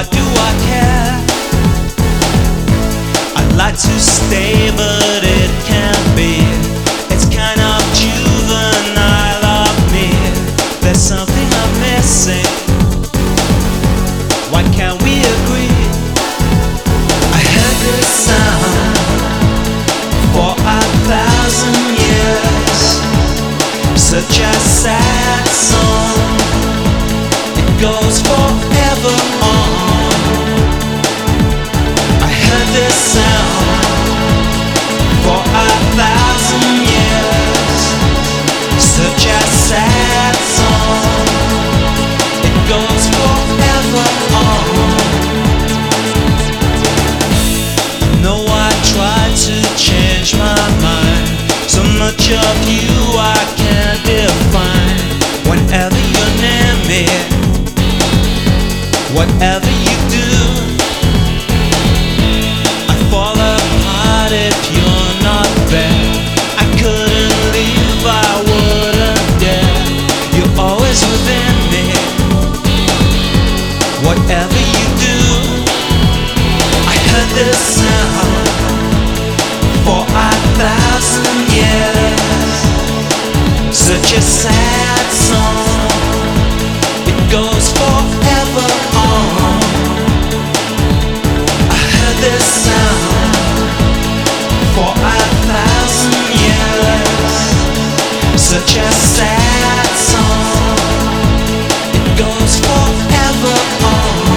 what do I care? I'd like to stay, but it can't be. It's kind of juvenile of me. There's something I'm missing. Why can't we agree? I heard this sound for 1,000 years. Such a sad song. It goes forever on. I heard this sound for 1,000 years. Such a sad song. It goes forever on. No, I tried to change my mind. So much of you I can't define. Whenever you're near me, whatever you do, I fall apart if you're not there. I couldn't leave, I wouldn't dare. You're always within me. Whatever you do, I heard this sound for 1,000 years. Such a sad song. It goes forever on. I heard this sound for 1,000 years. Such a sad song. It goes forever on.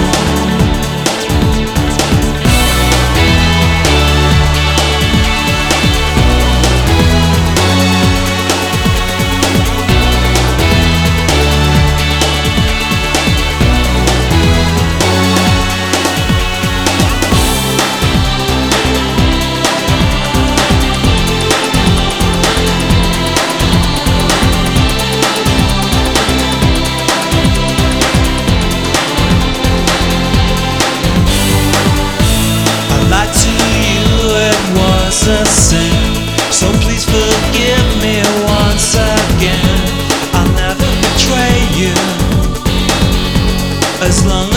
A sin, so please forgive me once again. I'll never betray you as long